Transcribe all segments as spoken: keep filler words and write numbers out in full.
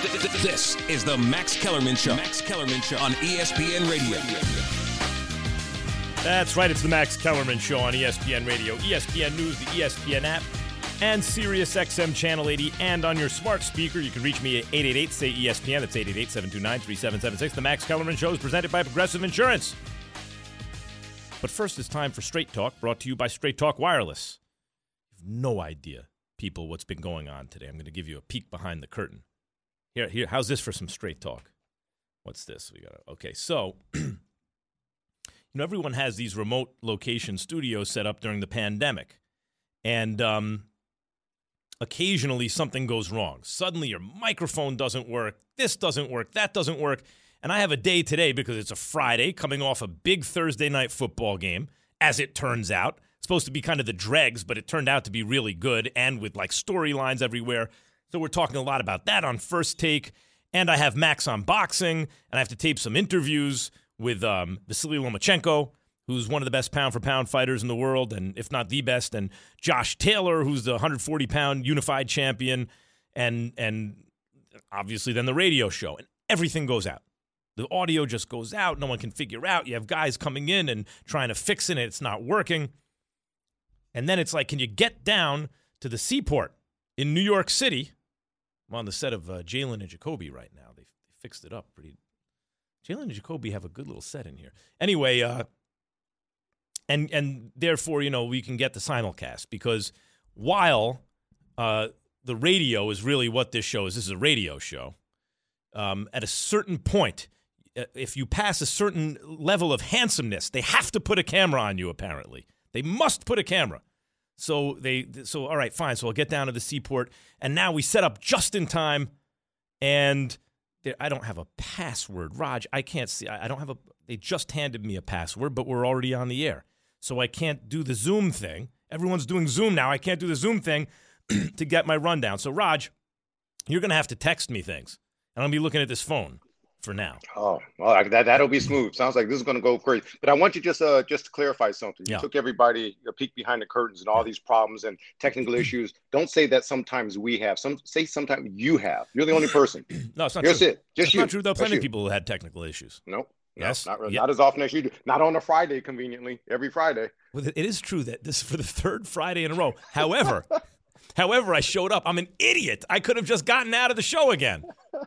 This is the Max Kellerman Show. Max Kellerman Show on E S P N Radio. That's right. It's the Max Kellerman Show on E S P N Radio, E S P N News, the E S P N app, and Sirius X M Channel eighty. And on your smart speaker, you can reach me at eight eight eight, say E S P N. That's eight eight eight, seven two nine, three seven seven six. The Max Kellerman Show is presented by Progressive Insurance. But first, it's time for Straight Talk, brought to you by Straight Talk Wireless. You have no idea, people, what's been going on today. I'm going to give you a peek behind the curtain. Here, here. How's this for some straight talk? What's this? We got okay. So, you know, everyone has these remote location studios set up during the pandemic, and um, occasionally something goes wrong. Suddenly, your microphone doesn't work. This doesn't work. That doesn't work. And I have a day today because it's a Friday, coming off a big Thursday night football game. As it turns out, it's supposed to be kind of the dregs, but it turned out to be really good, and with like storylines everywhere. So we're talking a lot about that on First Take, and I have Max on boxing, and I have to tape some interviews with um, Vasily Lomachenko, who's one of the best pound-for-pound fighters in the world, and if not the best, and Josh Taylor, who's the one forty pound unified champion, and and obviously then the radio show, and everything goes out. The audio just goes out. No one can figure out. You have guys coming in and trying to fix it, and it's not working. And then it's like, can you get down to the Seaport in New York City? I'm on the set of uh, Jalen and Jacoby right now. They, they fixed it up pretty. Jalen and Jacoby have a good little set in here. Anyway, uh, and and therefore, you know, we can get the simulcast because while uh, the radio is really what this show is, this is a radio show. Um, at a certain point, if you pass a certain level of handsomeness, they have to put a camera on you. Apparently, they must put a camera. So they, so all right, fine. So I'll get down to the Seaport, and now we set up just in time. And there, I don't have a password, Raj. I can't see. I, I don't have a. They just handed me a password, but we're already on the air, so I can't do the Zoom thing. Everyone's doing Zoom now. I can't do the Zoom thing to get my rundown. So Raj, you're gonna have to text me things, and I'll be looking at this phone for now. Oh, well, that, that'll be smooth. Sounds like this is going to go great. But I want you just uh, just to clarify something. You Yeah. took everybody a peek behind the curtains and all these problems and technical issues. Don't say that sometimes we have. Some Say sometimes you have. You're the only person. No, it's not That's true. it. Just It's you. not true. There are That's plenty you. of people who had technical issues. Nope. No, Yes. Not, really. Yeah. Not as often as you do. Not on a Friday, conveniently. Every Friday. Well, it is true that this is for the third Friday in a row. However, however, I showed up. I'm an idiot. I could have just gotten out of the show again.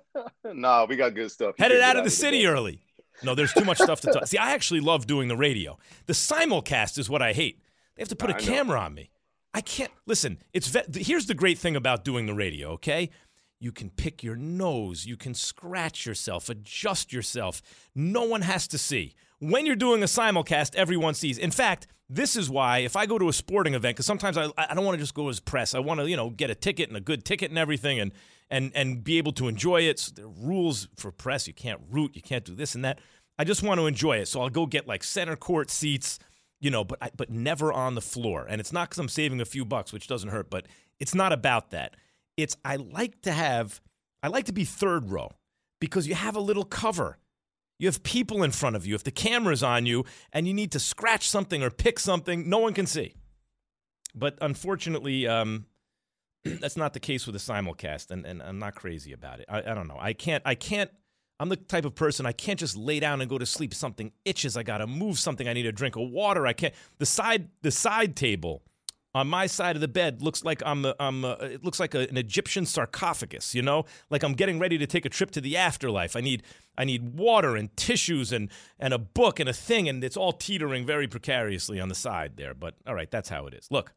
No, we got good stuff. You Headed can get out of the city bed. early. No, there's too much stuff to talk. See, I actually love doing the radio. The simulcast is what I hate. They have to put a I know. camera on me. I can't listen. It's ve- here's the great thing about doing the radio. Okay, you can pick your nose, you can scratch yourself, adjust yourself. No one has to see. When you're doing a simulcast, everyone sees. In fact, this is why if I go to a sporting event, because sometimes I I don't want to just go as press. I want to you know get a ticket and a good ticket and everything, and and and be able to enjoy it. So there are rules for press. You can't root. You can't do this and that. I just want to enjoy it. So I'll go get like center court seats, you know, but I, but never on the floor. And it's not because I'm saving a few bucks, which doesn't hurt, but it's not about that. It's I like to have I like to be third row because you have a little cover. You have people in front of you. If the camera's on you and you need to scratch something or pick something, no one can see. But unfortunately, um, that's not the case with a simulcast, and, and I'm not crazy about it. I, I don't know. I can't. I can't. I'm the type of person I can't just lay down and go to sleep. Something itches. I got to move something. I need a drink of water. I can't. The side the side table on my side of the bed looks like I'm a, I'm a, it looks like a, an Egyptian sarcophagus, you know? Like I'm getting ready to take a trip to the afterlife. I need I need water and tissues and and a book and a thing, and it's all teetering very precariously on the side there. But all right, that's how it is. Look,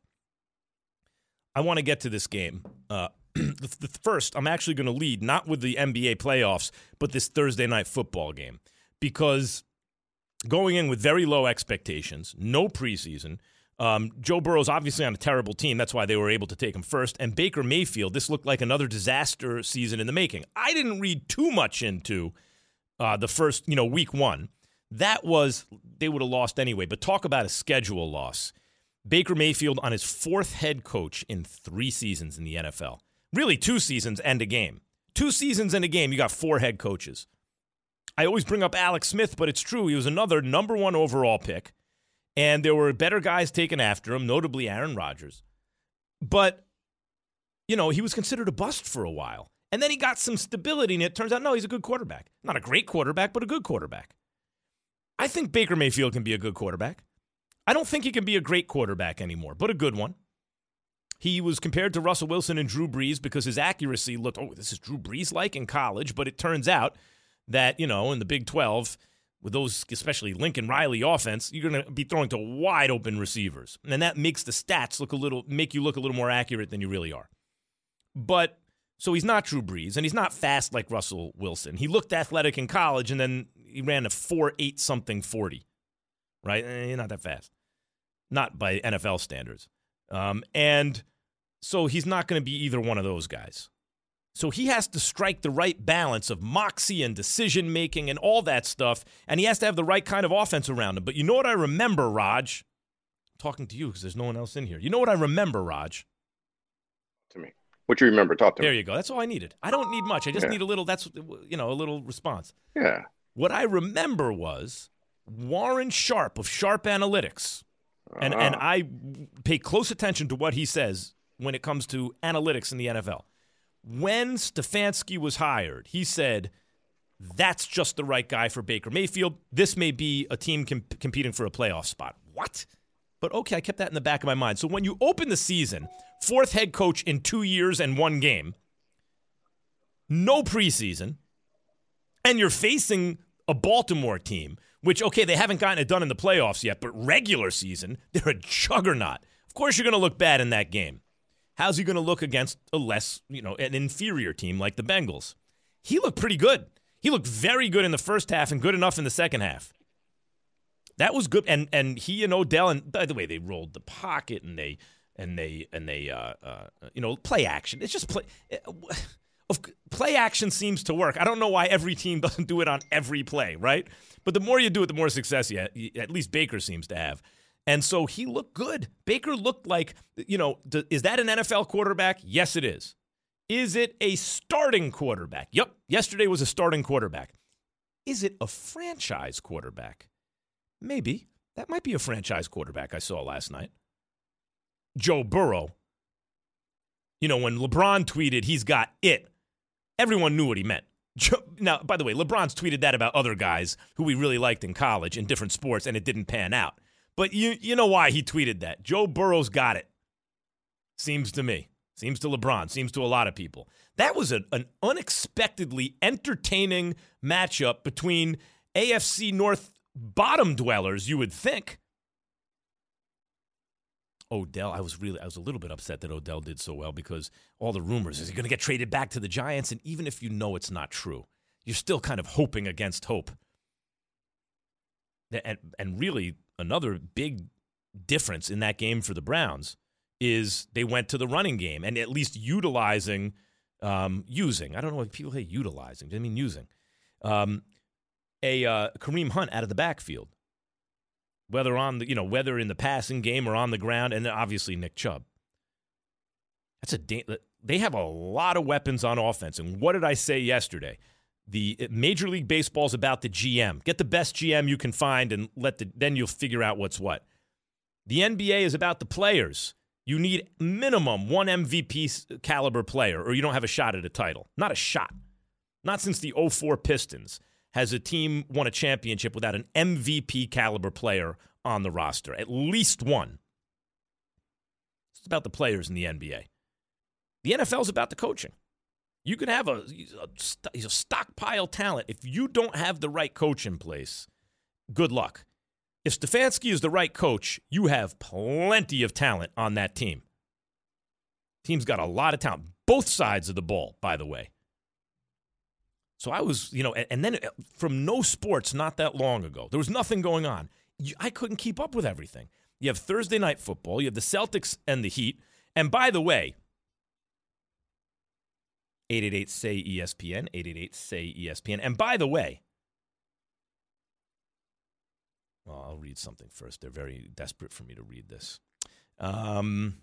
I want to get to this game. Uh, the, the first, I'm actually going to lead not with the N B A playoffs, but this Thursday night football game, because going in with very low expectations, no preseason. Um, Joe Burrow's obviously on a terrible team. That's why they were able to take him first. And Baker Mayfield, this looked like another disaster season in the making. I didn't read too much into uh, the first, you know, week one. That was, they would have lost anyway. But talk about a schedule loss. Baker Mayfield on his fourth head coach in three seasons in the N F L. Really two seasons and a game. Two seasons and a game, you got four head coaches. I always bring up Alex Smith, but it's true. He was another number one overall pick. And there were better guys taken after him, notably Aaron Rodgers. But, you know, he was considered a bust for a while. And then he got some stability, and it turns out, no, he's a good quarterback. Not a great quarterback, but a good quarterback. I think Baker Mayfield can be a good quarterback. I don't think he can be a great quarterback anymore, but a good one. He was compared to Russell Wilson and Drew Brees because his accuracy looked, oh, this is Drew Brees-like in college, but it turns out that, you know, in the Big twelve, with those, especially Lincoln Riley offense, you're going to be throwing to wide open receivers. And that makes the stats look a little, make you look a little more accurate than you really are. But, so he's not Drew Brees, and he's not fast like Russell Wilson. He looked athletic in college, and then he ran a four eight something forty, right? Eh, he's not that fast. Not by N F L standards. Um, and so he's not going to be either one of those guys. So he has to strike the right balance of moxie and decision-making and all that stuff, and he has to have the right kind of offense around him. But you know what I remember, Raj? I'm talking to you because there's no one else in here. You know what I remember, Raj? To me. What you remember? Talk to there me. There you go. That's all I needed. I don't need much. I just yeah. need a little, that's, you know, a little response. Yeah. What I remember was Warren Sharp of Sharp Analytics. And, uh-huh. and I pay close attention to what he says when it comes to analytics in the N F L. When Stefanski was hired, he said, that's just the right guy for Baker Mayfield. This may be a team comp- competing for a playoff spot. What? But okay, I kept that in the back of my mind. So when you open the season, fourth head coach in two years and one game, no preseason, and you're facing a Baltimore team, which, okay, they haven't gotten it done in the playoffs yet, but regular season, they're a juggernaut. Of course you're going to look bad in that game. How's he going to look against a less, you know, an inferior team like the Bengals? He looked pretty good. He looked very good in the first half and good enough in the second half. That was good. And and he and Odell, and by the way, they rolled the pocket and they and they and they uh, uh, you know, play action. It's just play. Play action seems to work. I don't know why every team doesn't do it on every play, right? But the more you do it, the more success you have. At least Baker seems to have. And so he looked good. Baker looked like, you know, th- is that an N F L quarterback? Yes, it is. Is it a starting quarterback? Yep. Yesterday was a starting quarterback. Is it a franchise quarterback? Maybe. That might be a franchise quarterback I saw last night. Joe Burrow. You know, when LeBron tweeted he's got it, everyone knew what he meant. Joe, now, by the way, LeBron's tweeted that about other guys who we really liked in college in different sports, and it didn't pan out. But you you know why he tweeted that. Joe Burrow's got it. Seems to me. Seems to LeBron. Seems to a lot of people. That was a, an unexpectedly entertaining matchup between A F C North bottom dwellers, you would think. Odell, I was really, I was a little bit upset that Odell did so well because all the rumors, is he going to get traded back to the Giants? And even if you know it's not true, you're still kind of hoping against hope. And, and really, another big difference in that game for the Browns is they went to the running game and at least utilizing, um, using, I don't know what people say utilizing, I mean using, um, a uh, Kareem Hunt out of the backfield. Whether on the, you know, whether in the passing game or on the ground, and then obviously Nick Chubb. That's a da- they have a lot of weapons on offense. And what did I say yesterday? The Major League Baseball is about the G M. Get the best G M you can find, and let the then you'll figure out what's what. The N B A is about the players. You need minimum one M V P caliber player, or you don't have a shot at a title. Not a shot. Not since the oh four Pistons has a team won a championship without an M V P caliber player on the roster. At least one. It's about the players in the N B A. The N F L is about the coaching. You can have a, a, a stockpile talent. If you don't have the right coach in place, good luck. If Stefanski is the right coach, you have plenty of talent on that team. Team's got a lot of talent. Both sides of the ball, by the way. So I was, you know, and then from no sports not that long ago, there was nothing going on. I couldn't keep up with everything. You have Thursday night football, you have the Celtics and the Heat, and by the way, eight eight eight, S A Y, E S P N, eight eight eight, S A Y, E S P N, and by the way, well, I'll read something first. They're very desperate for me to read this. Um...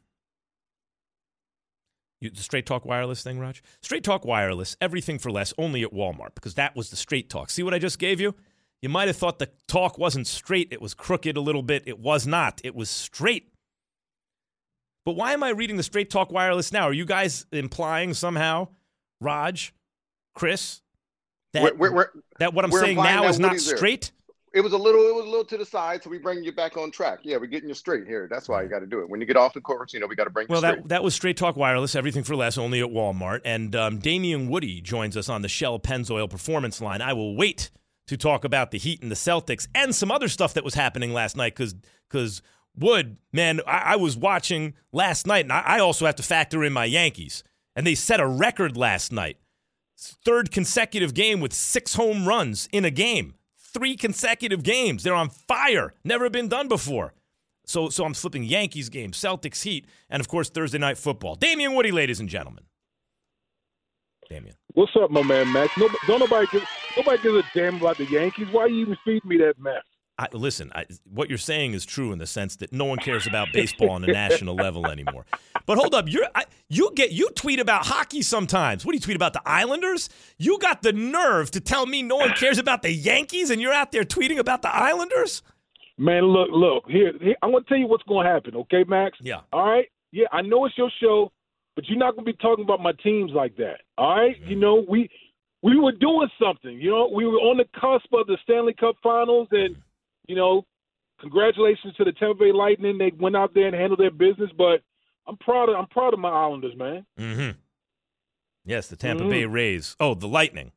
You, the Straight Talk Wireless thing, Raj? Straight Talk Wireless, everything for less, only at Walmart, because that was the Straight Talk. See what I just gave you? You might have thought the talk wasn't straight. It was crooked a little bit. It was not. It was straight. But why am I reading the Straight Talk Wireless now? Are you guys implying somehow Raj, Chris, that, We're- we're- we're- that what I'm we're saying implying now that is not Woody's there. straight? It was a little, it was a little to the side, so we bring you back on track. Yeah, we're getting you straight here. That's why you got to do it. When you get off the course, you know, we got to bring Well, you straight. that that was Straight Talk Wireless, everything for less, only at Walmart. And um, Damian Woody joins us on the Shell Pennzoil Performance line. I will wait to talk about the Heat and the Celtics and some other stuff that was happening last night because because Wood, man, I, I was watching last night, and I, I also have to factor in my Yankees. And they set a record last night. Third consecutive game with six home runs in a game. Three consecutive games. They're on fire. Never been done before. So so I'm flipping Yankees game, Celtics, Heat, and, of course, Thursday Night Football. Damian Woody, ladies and gentlemen. Damian. What's up, my man, Max? No, don't nobody give, nobody gives a damn about the Yankees. Why you even feed me that mess? I, listen, I, what you're saying is true in the sense that no one cares about baseball on a national level anymore. But hold up, you're I, you get you tweet about hockey sometimes. What do you tweet about, the Islanders? You got the nerve to tell me no one cares about the Yankees, and you're out there tweeting about the Islanders? Man, look, look. Here, here I'm going to tell you what's going to happen, okay, Max? Yeah. All right? Yeah, I know it's your show, but you're not going to be talking about my teams like that, all right? Mm-hmm. You know, we we were doing something. You know, we were on the cusp of the Stanley Cup Finals, and – you know, congratulations to the Tampa Bay Lightning. They went out there and handled their business, but I'm proud of I'm proud of my Islanders, man. Mm-hmm. Yes, the Tampa mm-hmm. Bay Rays. Oh, the Lightning.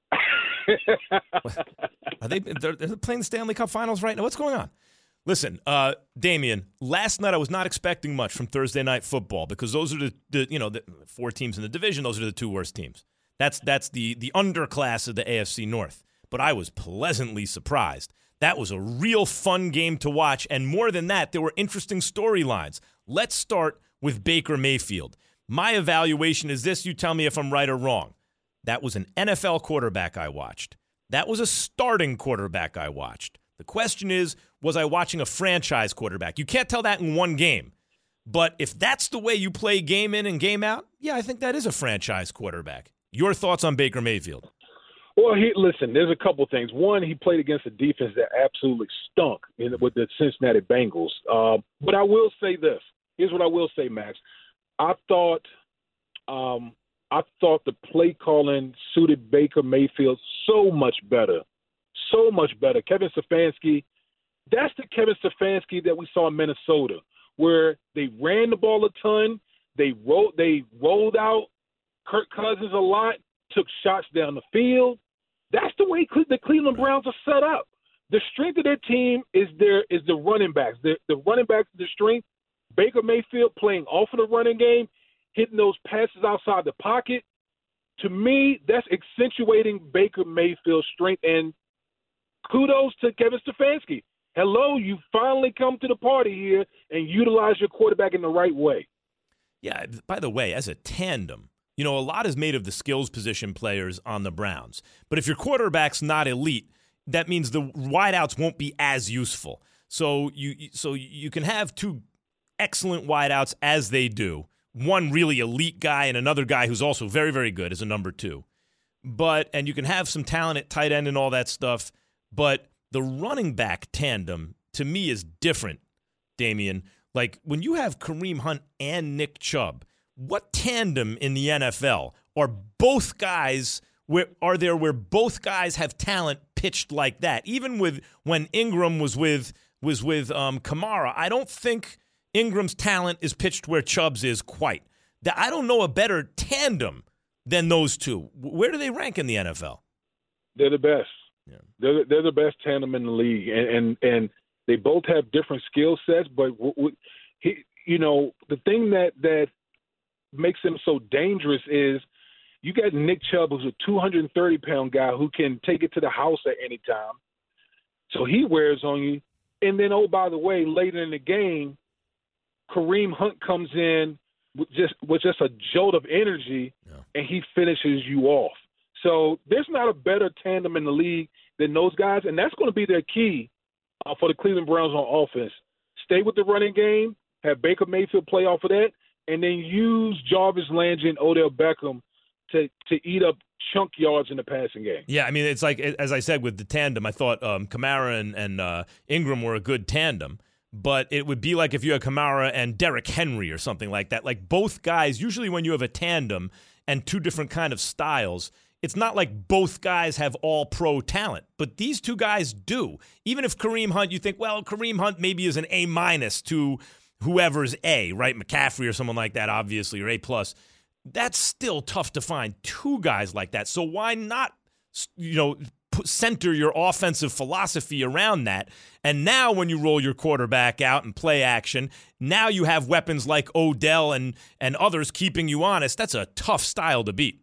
Are they they're, they're playing the Stanley Cup Finals right now? What's going on? Listen, uh, Damian, last night I was not expecting much from Thursday Night Football because those are the, the you know the four teams in the division. Those are the two worst teams. That's that's the the underclass of the A F C North. But I was pleasantly surprised. That was a real fun game to watch, and more than that, there were interesting storylines. Let's start with Baker Mayfield. My evaluation is this. You tell me if I'm right or wrong. That was an N F L quarterback I watched. That was a starting quarterback I watched. The question is, was I watching a franchise quarterback? You can't tell that in one game. But if that's the way you play game in and game out, yeah, I think that is a franchise quarterback. Your thoughts on Baker Mayfield? Well, he, listen, there's a couple things. One, he played against a defense that absolutely stunk in, with the Cincinnati Bengals. Uh, but I will say this. Here's what I will say, Max. I thought um, I thought the play calling suited Baker Mayfield so much better, so much better. Kevin Stefanski, that's the Kevin Stefanski that we saw in Minnesota, where they ran the ball a ton, they rolled, they rolled out Kirk Cousins a lot, took shots down the field. That's the way the Cleveland Browns are set up. The strength of their team is their is the running backs. The, the running backs are the strength. Baker Mayfield playing off of the running game, hitting those passes outside the pocket. To me, that's accentuating Baker Mayfield's strength. And kudos to Kevin Stefanski. Hello, you finally come to the party here and utilize your quarterback in the right way. Yeah, by the way, as a tandem, you know, a lot is made of the skills position players on the Browns. But if your quarterback's not elite, that means the wideouts won't be as useful. So you so you can have two excellent wideouts as they do. One really elite guy and another guy who's also very, very good as a number two. But and you can have some talent at tight end and all that stuff. But the running back tandem, to me, is different, Damian. Like when you have Kareem Hunt and Nick Chubb, what tandem in the N F L are both guys where are there where both guys have talent pitched like that? Even with when Ingram was with was with um, Kamara, I don't think Ingram's talent is pitched where Chubb's is quite. I don't know a better tandem than those two. Where do they rank in the N F L? They're the best. Yeah. They're they're the best tandem in the league, and and, and they both have different skill sets. But w- w- he, you know, the thing that that makes him so dangerous is you got Nick Chubb, who's a two hundred thirty pound guy who can take it to the house at any time. So he wears on you. And then, oh, by the way, later in the game, Kareem Hunt comes in with just with just a jolt of energy, yeah. and he finishes you off. So there's not a better tandem in the league than those guys, and that's going to be their key uh, for the Cleveland Browns on offense. Stay with the running game, have Baker Mayfield play off of that, and then use Jarvis Landry and Odell Beckham to to eat up chunk yards in the passing game. Yeah, I mean, it's like, as I said, with the tandem, I thought um, Kamara and, and uh, Ingram were a good tandem, but it would be like if you had Kamara and Derrick Henry or something like that. Like both guys, usually when you have a tandem, and two different kind of styles. It's not like both guys have all-pro talent, but these two guys do. Even if Kareem Hunt, you think, well, Kareem Hunt maybe is an A-minus to whoever's A, right? McCaffrey or someone like that, obviously, or A-plus. That's still tough to find two guys like that. So why not, you know, put, center your offensive philosophy around that? And now when you roll your quarterback out and play action, now you have weapons like Odell and, and others keeping you honest. That's a tough style to beat.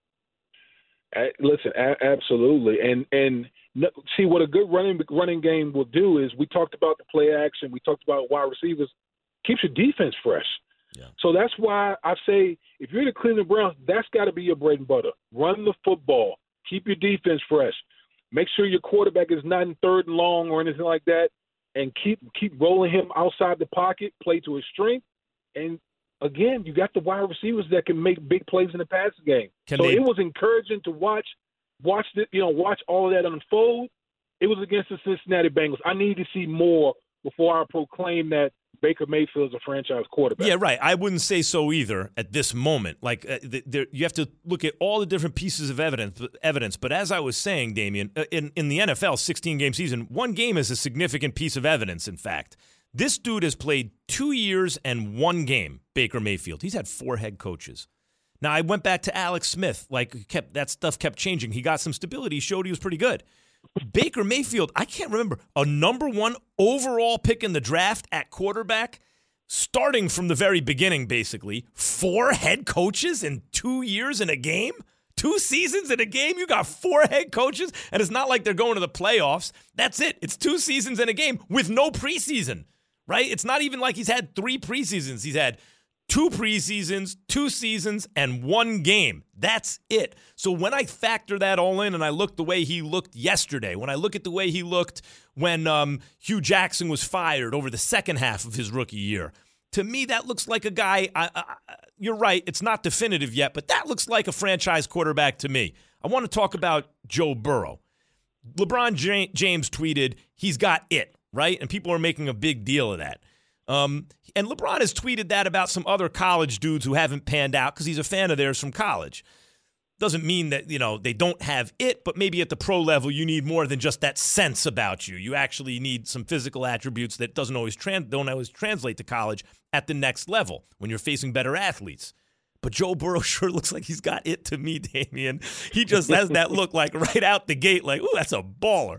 Listen, a- absolutely, and and no, see what a good running running game will do is we talked about the play action, we talked about wide receivers, keeps your defense fresh. Yeah. So that's why I say if you're the Cleveland Browns, that's got to be your bread and butter. Run the football, keep your defense fresh, make sure your quarterback is not in third and long or anything like that, and keep keep rolling him outside the pocket, play to his strength, and again, you got the wide receivers that can make big plays in the passing game. Can so they... it was encouraging to watch, watch the, you know, watch all of that unfold. It was against the Cincinnati Bengals. I need to see more before I proclaim that Baker Mayfield is a franchise quarterback. Yeah, right. I wouldn't say so either at this moment. Like, uh, there, you have to look at all the different pieces of evidence. Evidence. But as I was saying, Damian, in in the N F L sixteen-game season, one game is a significant piece of evidence. In fact. This dude has played two years and one game, Baker Mayfield. He's had four head coaches. Now, I went back to Alex Smith. Like, kept that stuff kept changing. He got some stability. He showed he was pretty good. Baker Mayfield, I can't remember, a number one overall pick in the draft at quarterback, starting from the very beginning, basically. Four head coaches in two years in a game? Two seasons in a game? You got four head coaches? And it's not like they're going to the playoffs. That's it. It's two seasons in a game with no preseason. Right? It's not even like he's had three preseasons. He's had two preseasons, two seasons, and one game. That's it. So when I factor that all in and I look the way he looked yesterday, when I look at the way he looked when um, Hugh Jackson was fired over the second half of his rookie year, to me that looks like a guy, I, I, you're right, it's not definitive yet, but that looks like a franchise quarterback to me. I want to talk about Joe Burrow. LeBron James tweeted, he's got it. Right? And people are making a big deal of that. Um, and LeBron has tweeted that about some other college dudes who haven't panned out because he's a fan of theirs from college. Doesn't mean that, you know, they don't have it, but maybe at the pro level you need more than just that sense about you. You actually need some physical attributes that doesn't always trans- don't always translate to college at the next level when you're facing better athletes. But Joe Burrow sure looks like he's got it to me, Damian. He just has that look like right out the gate, like, ooh, that's a baller.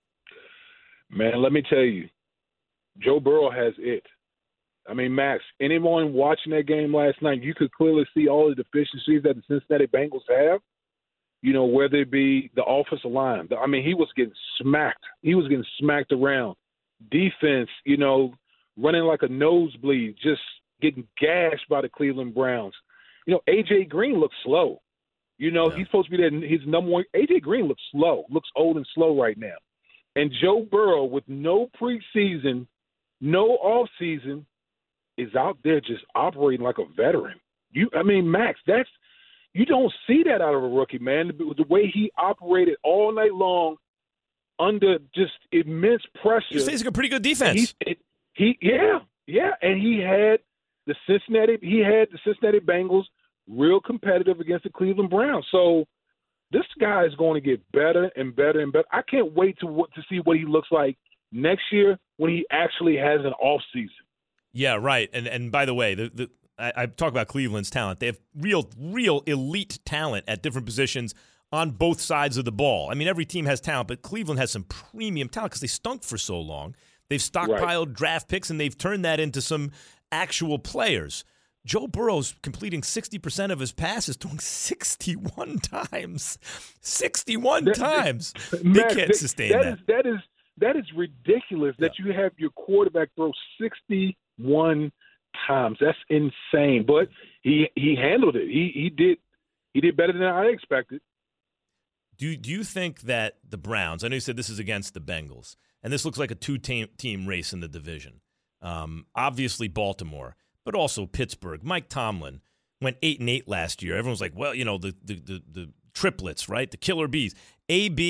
Man, let me tell you, Joe Burrow has it. I mean, Max, anyone watching that game last night, you could clearly see all the deficiencies that the Cincinnati Bengals have, you know, whether it be the offensive line. I mean, he was getting smacked. He was getting smacked around. Defense, you know, running like a nosebleed, just getting gashed by the Cleveland Browns. You know, A J Green looks slow. You know, yeah. He's supposed to be that, his number one. A J Green looks slow, looks old and slow right now. And Joe Burrow, with no preseason, no offseason, is out there just operating like a veteran. You, I mean, Max, that's you don't see that out of a rookie, man. The, the way he operated all night long under just immense pressure. He's facing a pretty good defense. He, he, yeah, yeah, and he had the Cincinnati, he had the Cincinnati Bengals real competitive against the Cleveland Browns. So. This guy is going to get better and better and better. I can't wait to to see what he looks like next year when he actually has an off season. Yeah, right. And and by the way, the, the I, I talk about Cleveland's talent. They have real, real elite talent at different positions on both sides of the ball. I mean, every team has talent, but Cleveland has some premium talent because they stunk for so long. They've stockpiled right. draft picks, and they've turned that into some actual players. Joe Burrow's completing sixty percent of his passes, throwing sixty-one times. sixty-one that, times. That, they Max, can't sustain that. That is, that is, that is ridiculous yeah. that you have your quarterback throw sixty-one times. That's insane. But he he handled it. He he did he did better than I expected. Do, do you think that the Browns, I know you said this is against the Bengals, and this looks like a two-team team race in the division. Um, obviously Baltimore, but also Pittsburgh. Mike Tomlin went eight and eight last year. Everyone's like, well, you know, the the the, the triplets, right? The killer bees. A B,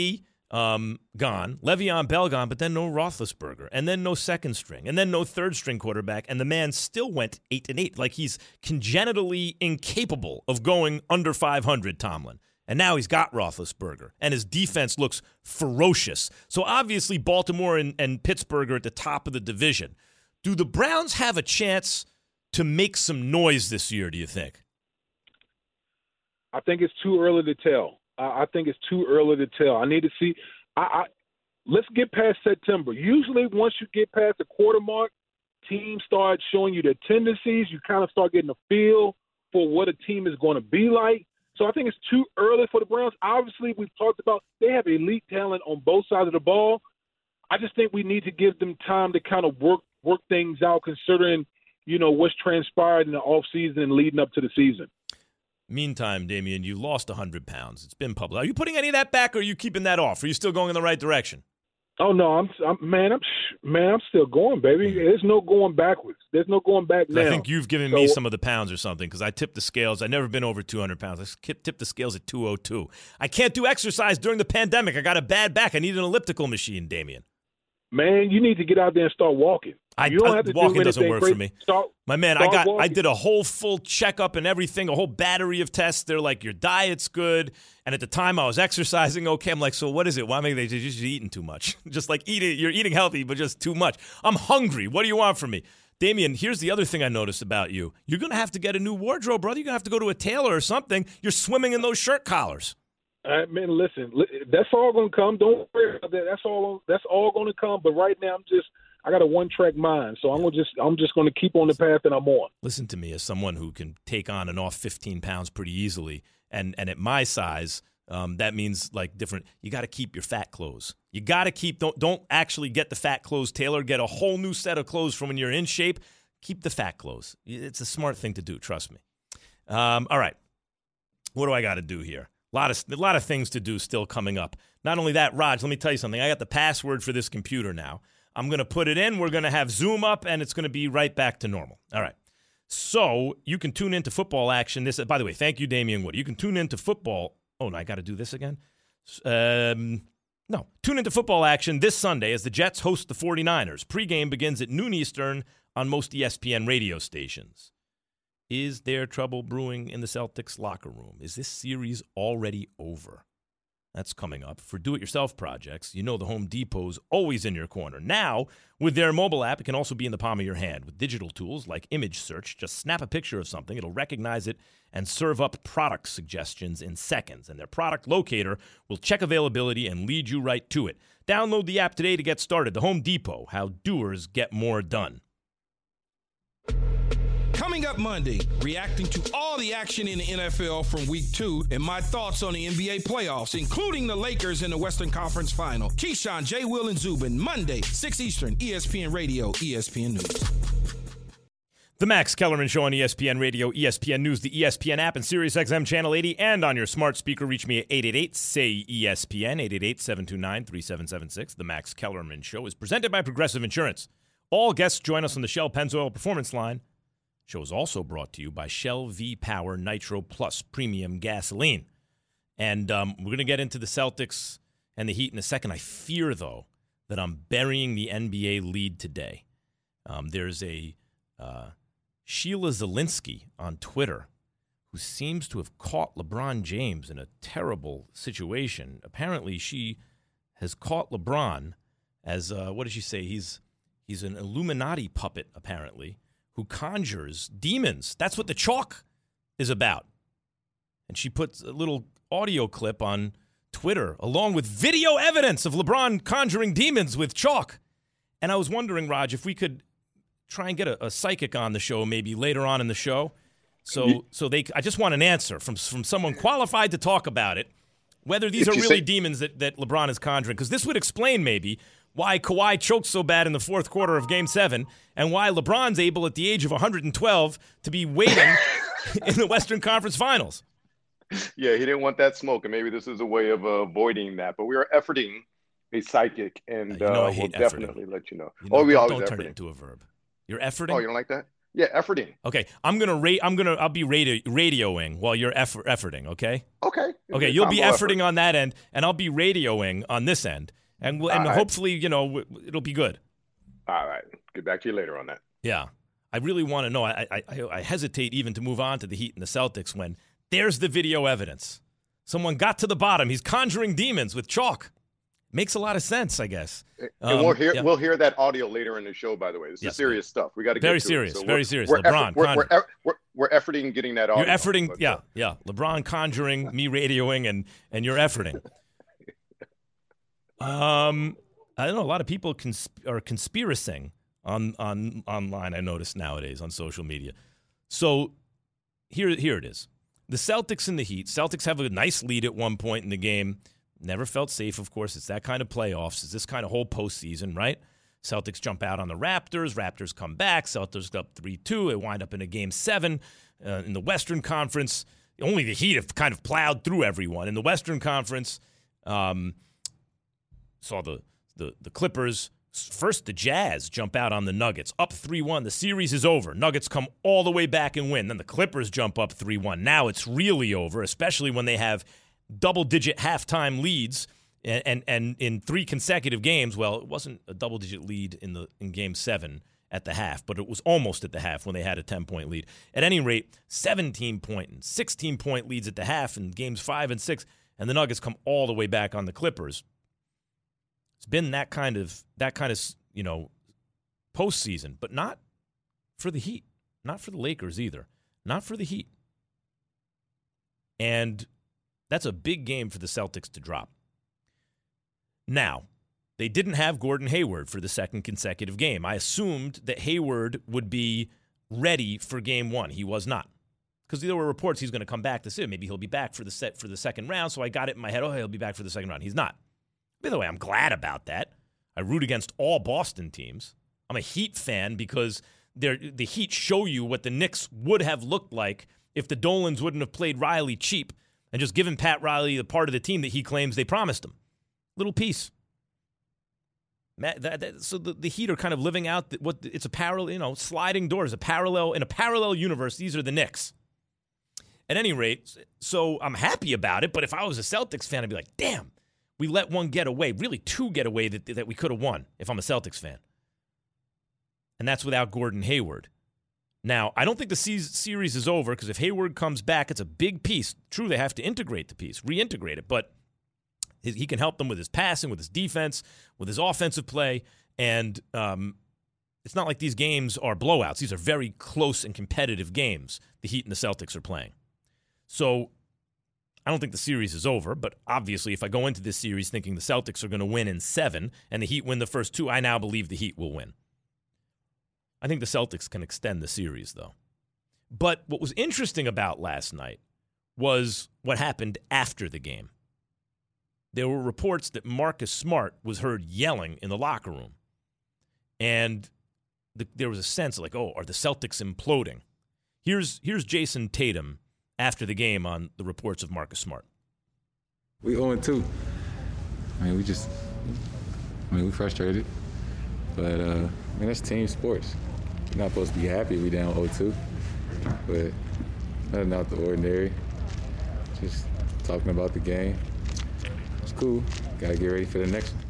um, gone, Le'Veon Bell gone, but then no Roethlisberger, and then no second string, and then no third string quarterback, and the man still went eight and eight. Like he's congenitally incapable of going under five hundred, Tomlin. And now he's got Roethlisberger, and his defense looks ferocious. So obviously Baltimore and, and Pittsburgh are at the top of the division. Do the Browns have a chance to make some noise this year, do you think? I think it's too early to tell. I, I think it's too early to tell. I need to see. I, I let's get past September. Usually once you get past the quarter mark, teams start showing you their tendencies. You kind of start getting a feel for what a team is going to be like. So I think it's too early for the Browns. Obviously, we've talked about they have elite talent on both sides of the ball. I just think we need to give them time to kind of work work things out, considering, you know, what's transpired in the offseason and leading up to the season. Meantime, Damian, you lost one hundred pounds. It's been public. Are you putting any of that back, or are you keeping that off? Are you still going in the right direction? Oh no, I'm, I'm man, I'm man, I'm still going, baby. There's no going backwards. There's no going back now. I think you've given so, me some of the pounds or something, because I tipped the scales. I've never been over two hundred pounds. I tipped the scales at two oh two. I can't do exercise during the pandemic. I got a bad back. I need an elliptical machine, Damian. Man, you need to get out there and start walking. I, you don't I, have to walking do doesn't work great. for me. Start, My man, I got walking. I did a whole full checkup and everything, a whole battery of tests. They're like, your diet's good. And at the time I was exercising okay. I'm like, so what is it? Why am I they just eating too much? Just like eating, you're eating healthy, but just too much. I'm hungry. What do you want from me? Damian, here's the other thing I noticed about you. You're going to have to get a new wardrobe, brother. You're going to have to go to a tailor or something. You're swimming in those shirt collars. Uh, man, listen, that's all going to come. Don't worry about that. That's all. That's all going to come. But right now, I'm just. I got a one-track mind, so I'm gonna just. I'm just going to keep on the path that I'm on. Listen to me, as someone who can take on and off fifteen pounds pretty easily, and and at my size, um, that means like different. You got to keep your fat clothes. You got to keep. Don't don't actually get the fat clothes tailored. Get a whole new set of clothes from when you're in shape. Keep the fat clothes. It's a smart thing to do. Trust me. Um, all right, what do I got to do here? A lot of a lot of things to do still coming up. Not only that, Raj, let me tell you something. I got the password for this computer now. I'm going to put it in. We're going to have Zoom up, and it's going to be right back to normal. All right. So you can tune into football action. This, by the way, thank you, Damian Wood. You can tune into football. Oh, no, I got to do this again? Um, no. Tune into football action this Sunday as the Jets host the forty-niners. Pregame begins at noon Eastern on most E S P N radio stations. Is there trouble brewing in the Celtics locker room? Is this series already over? That's coming up. For do-it-yourself projects, you know the Home Depot's always in your corner. Now, with their mobile app, it can also be in the palm of your hand. With digital tools like image search, just snap a picture of something. It'll recognize it and serve up product suggestions in seconds. And their product locator will check availability and lead you right to it. Download the app today to get started. The Home Depot, how doers get more done. Coming up Monday, reacting to all the action in the N F L from week two and my thoughts on the N B A playoffs, including the Lakers in the Western Conference Final. Keyshawn, J. Will, and Zubin, Monday, six Eastern, E S P N Radio, E S P N News. The Max Kellerman Show on E S P N Radio, E S P N News, the E S P N app, and SiriusXM Channel eighty, and on your smart speaker. Reach me at eight eight eight, S A Y, E S P N, eight eight eight, seven two nine, three seven seven six. The Max Kellerman Show is presented by Progressive Insurance. All guests join us on the Shell Pennzoil Performance Line. Show is also brought to you by Shell V-Power Nitro Plus Premium Gasoline. And um, we're going to get into the Celtics and the Heat in a second. I fear, though, that I'm burying the N B A lead today. Um, there's a uh, Sheila Zielinski on Twitter who seems to have caught LeBron James in a terrible situation. Apparently, she has caught LeBron as, uh, what did she say? He's he's an Illuminati puppet, apparently, who conjures demons. That's what the chalk is about. And she puts a little audio clip on Twitter, along with video evidence of LeBron conjuring demons with chalk. And I was wondering, Raj, if we could try and get a, a psychic on the show maybe later on in the show. So so they, I just want an answer from, from someone qualified to talk about it, whether these are really say- demons that, that LeBron is conjuring. Because this would explain maybe why Kawhi choked so bad in the fourth quarter of Game seven, and why LeBron's able at the age of one hundred twelve to be waiting in the Western Conference Finals. Yeah, he didn't want that smoke, and maybe this is a way of uh, avoiding that. But we are efforting a psychic, and uh, you know uh, we'll efforting. definitely let you know. You know oh, we don't, always don't efforting. turn it into a verb. You're efforting? Oh, you don't like that? Yeah, efforting. Okay, I'm gonna rate. I'm gonna. I'll be radio, radioing while you're effort, efforting. Okay. Okay. Okay, you'll be efforting effort. on that end, and I'll be radioing on this end, and we'll, and right. hopefully, you know, it'll be good. All right. Get back to you later on that. Yeah, I really want to know. I, I I hesitate even to move on to the Heat and the Celtics when there's the video evidence. Someone got to the bottom. He's conjuring demons with chalk. Makes a lot of sense, I guess. And um, we'll hear yeah. we'll hear that audio later in the show. By the way, this yes, is serious man. stuff. We got to get very to serious, it. So very serious. We're LeBron, effort, we're, we're, we're, we're efforting getting that audio. You're efforting, but, yeah, uh, yeah. LeBron conjuring, me radioing, and and you're efforting. um, I don't know. A lot of people consp- are conspiracing on on online. I notice nowadays on social media. So here here it is. The Celtics and the Heat. Celtics have a nice lead at one point in the game. Never felt safe, of course. It's that kind of playoffs. It's this kind of whole postseason, right? Celtics jump out on the Raptors. Raptors come back. Celtics go up three two. They wind up in a game seven uh, in the Western Conference. Only the Heat have kind of plowed through everyone. In the Western Conference, um, saw the, the, the Clippers. First, the Jazz jump out on the Nuggets. Up three one. The series is over. Nuggets come all the way back and win. Then the Clippers jump up three one. Now it's really over, especially when they have double-digit halftime leads, and, and and in three consecutive games. Well, it wasn't a double-digit lead in the in Game Seven at the half, but it was almost at the half when they had a ten-point lead. At any rate, seventeen-point and sixteen-point leads at the half in Games Five and Six, and the Nuggets come all the way back on the Clippers. It's been that kind of that kind of you know postseason, but not for the Heat, not for the Lakers either, not for the Heat, and that's a big game for the Celtics to drop. Now, they didn't have Gordon Hayward for the second consecutive game. I assumed that Hayward would be ready for game one. He was not. Because there were reports he's going to come back to sit. Maybe he'll be back for the set for the second round, so I got it in my head, oh, he'll be back for the second round. He's not. By the way, I'm glad about that. I root against all Boston teams. I'm a Heat fan because they're, the Heat show you what the Knicks would have looked like if the Dolans wouldn't have played Riley cheap and just given Pat Riley the part of the team that he claims they promised him. Little piece. That, that, that, so the, the Heat are kind of living out the, what it's a parallel, you know, sliding doors, a parallel in a parallel universe. These are the Knicks. At any rate, so I'm happy about it. But if I was a Celtics fan, I'd be like, damn, we let one get away, really two get away that that we could have won. If I'm a Celtics fan, and that's without Gordon Hayward. Now, I don't think the series is over because if Hayward comes back, it's a big piece. True, they have to integrate the piece, reintegrate it, but he can help them with his passing, with his defense, with his offensive play, and um, it's not like these games are blowouts. These are very close and competitive games the Heat and the Celtics are playing. So I don't think the series is over, but obviously if I go into this series thinking the Celtics are going to win in seven and the Heat win the first two, I now believe the Heat will win. I think the Celtics can extend the series, though. But what was interesting about last night was what happened after the game. There were reports that Marcus Smart was heard yelling in the locker room. And the, there was a sense like, oh, are the Celtics imploding? Here's here's Jason Tatum after the game on the reports of Marcus Smart. We oh and two. I mean, we just, I mean, we frustrated. But, uh, I mean, that's team sports. You're not supposed to be happy we down oh two. But nothing out the ordinary. Just talking about the game. It's cool. Got to get ready for the next one.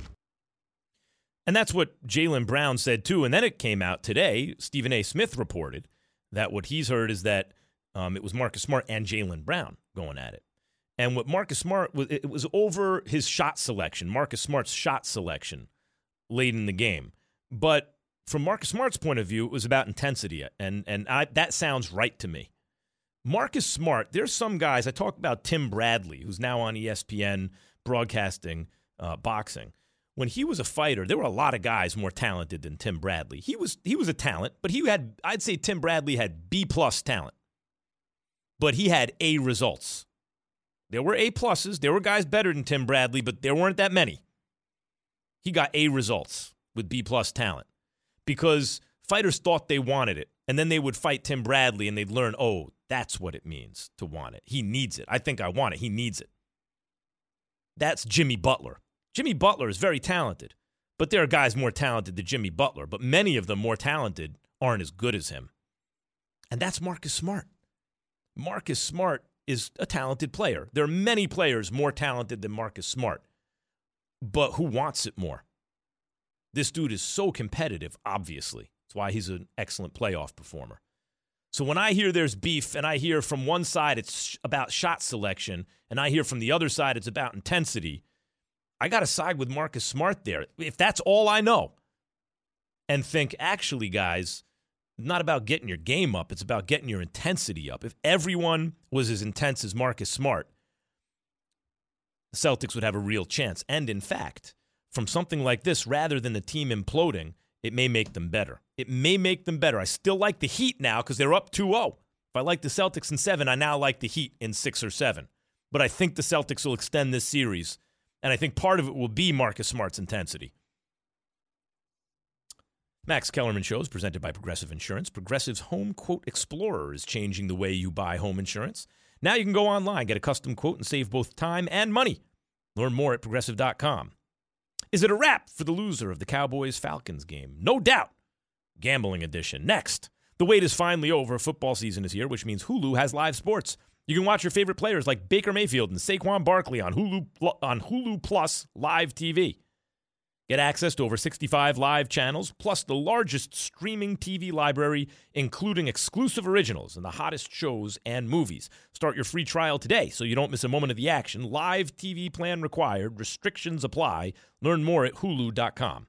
And that's what Jaylen Brown said, too. And then it came out today. Stephen A. Smith reported that what he's heard is that um, it was Marcus Smart and Jaylen Brown going at it. And what Marcus Smart, was, it was over his shot selection, Marcus Smart's shot selection late in the game. But from Marcus Smart's point of view, it was about intensity, and and I, that sounds right to me. Marcus Smart, there's some guys, I talked about Tim Bradley, who's now on E S P N broadcasting uh, boxing. When he was a fighter, there were a lot of guys more talented than Tim Bradley. He was he was a talent, but he had, I'd say Tim Bradley had B-plus talent. But he had A results. There were A pluses. There were guys better than Tim Bradley, but there weren't that many. He got A results with B-plus talent because fighters thought they wanted it, and then they would fight Tim Bradley, and they'd learn, oh, that's what it means to want it. He needs it. I think I want it. He needs it. That's Jimmy Butler. Jimmy Butler is very talented, but there are guys more talented than Jimmy Butler, but many of them more talented aren't as good as him. And that's Marcus Smart. Marcus Smart is a talented player. There are many players more talented than Marcus Smart. But who wants it more? This dude is so competitive, obviously. That's why he's an excellent playoff performer. So when I hear there's beef and I hear from one side it's about shot selection and I hear from the other side it's about intensity, I got to side with Marcus Smart there. If that's all I know, and think, actually, guys, not about getting your game up. It's about getting your intensity up. If everyone was as intense as Marcus Smart, the Celtics would have a real chance. And in fact, from something like this, rather than the team imploding, it may make them better. It may make them better. I still like the Heat now because they're up two oh. If I like the Celtics in seven, I now like the Heat in six or seven. But I think the Celtics will extend this series, and I think part of it will be Marcus Smart's intensity. Max Kellerman Show is presented by Progressive Insurance. Progressive's Home Quote Explorer is changing the way you buy home insurance. Now you can go online, get a custom quote, and save both time and money. Learn more at progressive dot com. Is it a wrap for the loser of the Cowboys-Falcons game? No doubt. Gambling edition. Next. The wait is finally over. Football season is here, which means Hulu has live sports. You can watch your favorite players like Baker Mayfield and Saquon Barkley on Hulu on Hulu Plus Live T V. Get access to over sixty-five live channels, plus the largest streaming T V library, including exclusive originals and the hottest shows and movies. Start your free trial today so you don't miss a moment of the action. Live T V plan required. Restrictions apply. Learn more at hulu dot com.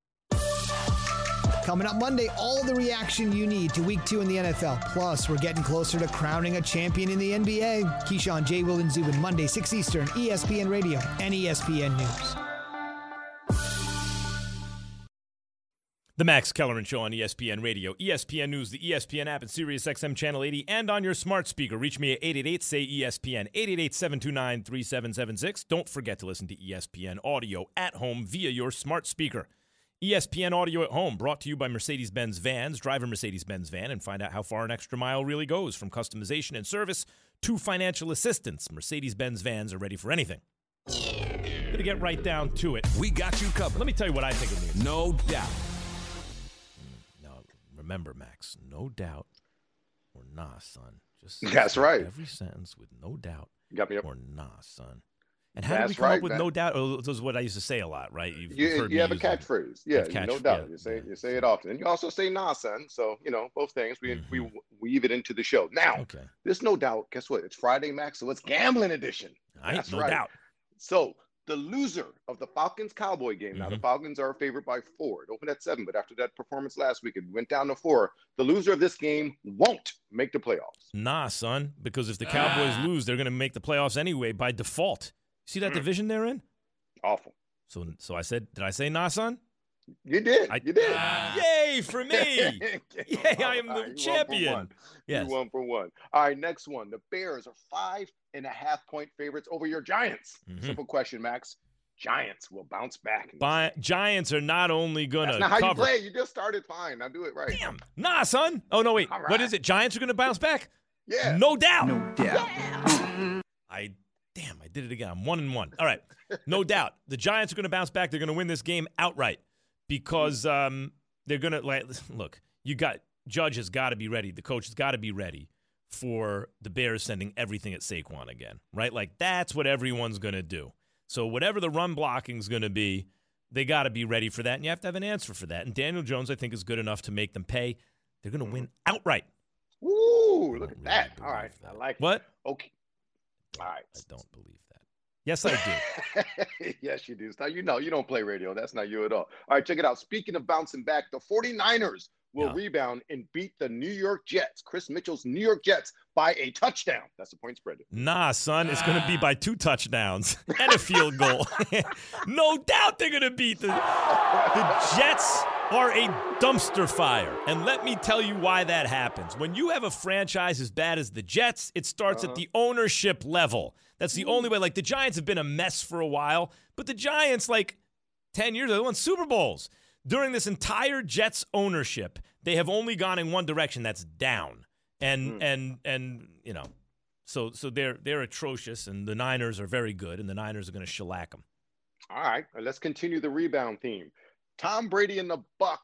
Coming up Monday, all the reaction you need to week two in the N F L. Plus, we're getting closer to crowning a champion in the N B A. Keyshawn, J. Will, and Zubin, Monday, six Eastern, E S P N Radio and E S P N News. The Max Kellerman Show on E S P N Radio, E S P N News, the E S P N app, and Sirius X M Channel eighty, and on your smart speaker. Reach me at eight eight eight, say E S P N, eight eight eight, seven two nine, three seven seven six. Don't forget to listen to E S P N Audio at home via your smart speaker. E S P N Audio at Home, brought to you by Mercedes-Benz Vans. Drive a Mercedes-Benz van and find out how far an extra mile really goes, from customization and service to financial assistance. Mercedes-Benz Vans are ready for anything. Going to get right down to it. We got you covered. Let me tell you what I think it means. No doubt. Remember, Max, no doubt or nah, son. Just That's right. Every sentence with no doubt You got me up. or nah, son. And how That's did we come right, up with man. no doubt? Oh, this is what I used to say a lot, right? You've, You, you've heard you me have a use that. catchphrase, yeah, Catch- no doubt. yeah, you say yeah. you say it often, and you also say "nah, son." So you know both things. We Mhm. we weave it into the show. Now, Okay. this no doubt. Guess what? It's Friday, Max. So it's gambling edition. All right, That's no right. doubt. So the loser of the Falcons Cowboy game. Now the Mhm. Falcons are favored by four. It opened at seven, but after that performance last week, it went down to four. The loser of this game won't make the playoffs. Nah, son, because if the Cowboys Ah. lose, they're going to make the playoffs anyway by default. See that Mm. division they're in? Awful. So, so I said, did I say nah, son? You did. I- you did. Yay for me! Yay, I am the All right, you won for champion. one. Yes. You one for one. All right, next one. The Bears are five and a half point favorites over your Giants. Mhm. Simple question, Max. Giants will bounce back. in this Bi- game. Giants are not only going That's to not how you cover. play. You just started fine. Now do it right. Damn. Nah, son. Oh, no, wait. All What right. is it? Giants are going to bounce back? Yeah. No doubt. No doubt. I damn, I did it again. I'm one and one. All right. No doubt. The Giants are going to bounce back. They're going to win this game outright because um, they're going to like look, you got Judge has got to be ready. The coach has got to be ready for the Bears sending everything at Saquon again, right? Like that's what everyone's going to do. So whatever the run blocking is going to be, they got to be ready for that, and you have to have an answer for that. And Daniel Jones, I think, is good enough to make them pay. They're going to win outright. Woo, I look don't at that. really All right. believe I that. like it. What? Okay. All right. I don't believe that. Yes, I do. Yes, you do. Now, you know, you don't play radio. That's not you at all. All right, check it out. Speaking of bouncing back, the 49ers will Yeah. rebound and beat the New York Jets, Chris Mitchell's New York Jets, by a touchdown. That's the point spread. Nah, son, it's going to be by two touchdowns and a field goal. No doubt they're going to beat the the Jets are a dumpster fire. And let me tell you why that happens. When you have a franchise as bad as the Jets, it starts Uh-huh. at the ownership level. That's the only way. Like, the Giants have been a mess for a while, but the Giants, like, ten years ago, they won Super Bowls. During this entire Jets ownership, they have only gone in one direction, that's down. And Mm. and and you know, so so they're they're atrocious, and the Niners are very good, and the Niners are going to shellac them. All right, let's continue the rebound theme. Tom Brady and the Bucks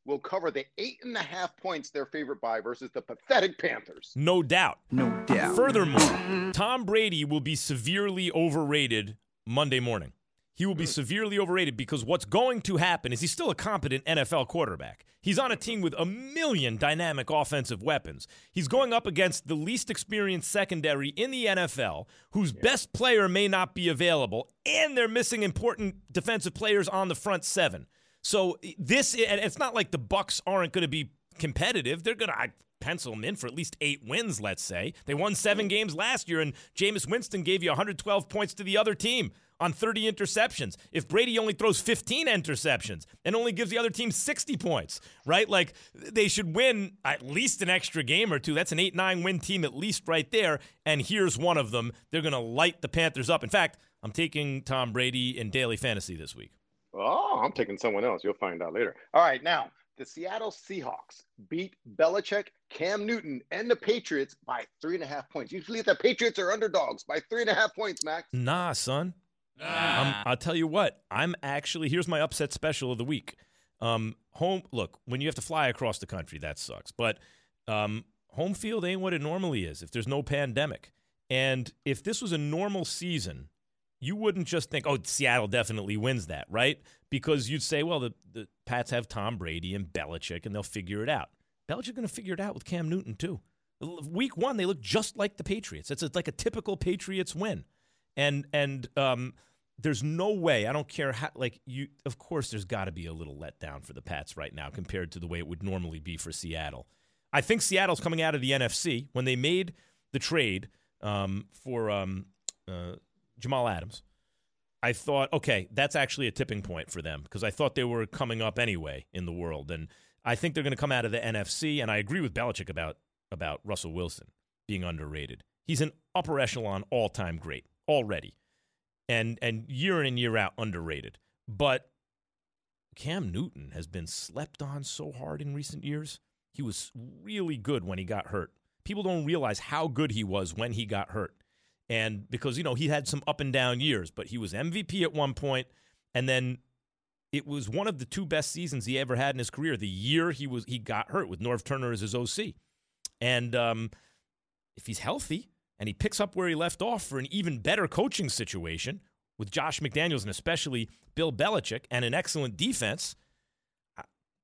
will cover the eight and a half points they're favored by versus the pathetic Panthers. No doubt. No doubt. Furthermore, Tom Brady will be severely overrated Monday morning. He will be severely overrated because what's going to happen is he's still a competent N F L quarterback. He's on a team with a million dynamic offensive weapons. He's going up against the least experienced secondary in the N F L, whose yeah. best player may not be available, and they're missing important defensive players on the front seven. So this, and it's not like the Bucs aren't going to be competitive. They're going to I pencil them in for at least eight wins, let's say. They won seven games last year, and Jameis Winston gave you one hundred twelve points to the other team on thirty interceptions. If Brady only throws fifteen interceptions and only gives the other team sixty points, right? Like, they should win at least an extra game or two. That's an eight nine win team at least right there, and here's one of them. They're going to light the Panthers up. In fact, I'm taking Tom Brady in daily fantasy this week. Oh, I'm taking someone else. You'll find out later. All right, now, the Seattle Seahawks beat Belichick, Cam Newton, and the Patriots by three and a half points. Usually the Patriots are underdogs by three and a half points, Max. Nah, son. Nah. Um, I'll tell you what. I'm actually, here's my upset special of the week. Um, home, look, when you have to fly across the country, that sucks. But um, home field ain't what it normally is if there's no pandemic. And if this was a normal season, you wouldn't just think, oh, Seattle definitely wins that, right? Because you'd say, well, the, the Pats have Tom Brady and Belichick, and they'll figure it out. Belichick's going to figure it out with Cam Newton, too. Week one, they look just like the Patriots. It's like a typical Patriots win. And and um, there's no way, I don't care how, like, you. Of course, there's got to be a little letdown for the Pats right now compared to the way it would normally be for Seattle. I think Seattle's coming out of the N F C. When they made the trade um, for um, uh, Jamal Adams, I thought, okay, that's actually a tipping point for them because I thought they were coming up anyway in the world. And I think they're going to come out of the N F C, and I agree with Belichick about, about Russell Wilson being underrated. He's an upper echelon all-time great already, and and year in and year out underrated. But Cam Newton has been slept on so hard in recent years. He was really good when he got hurt. People don't realize how good he was when he got hurt. And because, you know, he had some up and down years, but he was M V P at one point, and then it was one of the two best seasons he ever had in his career, the year he was he got hurt with Norv Turner as his O C. And um, if he's healthy and he picks up where he left off for an even better coaching situation with Josh McDaniels and especially Bill Belichick and an excellent defense, I,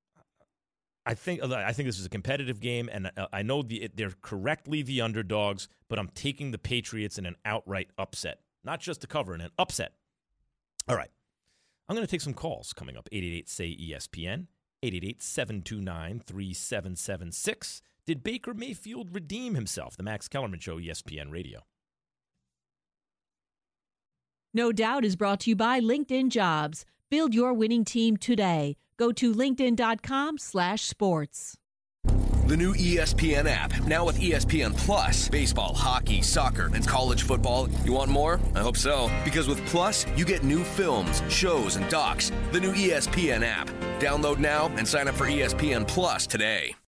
I think I think this is a competitive game, and I know the, they're correctly the underdogs, but I'm taking the Patriots in an outright upset. Not just to cover, in an upset. All right. I'm going to take some calls coming up. eight eight eight, S A Y, E S P N, eight eight eight, seven two nine, three seven seven six. Did Baker Mayfield redeem himself? The Max Kellerman Show, E S P N Radio. No Doubt is brought to you by LinkedIn Jobs. Build your winning team today. Go to linkedin.com slash sports. The new E S P N app, now with E S P N Plus. Baseball, hockey, soccer, and college football. You want more? I hope so. Because with Plus, you get new films, shows, and docs. The new E S P N app. Download now and sign up for E S P N Plus today.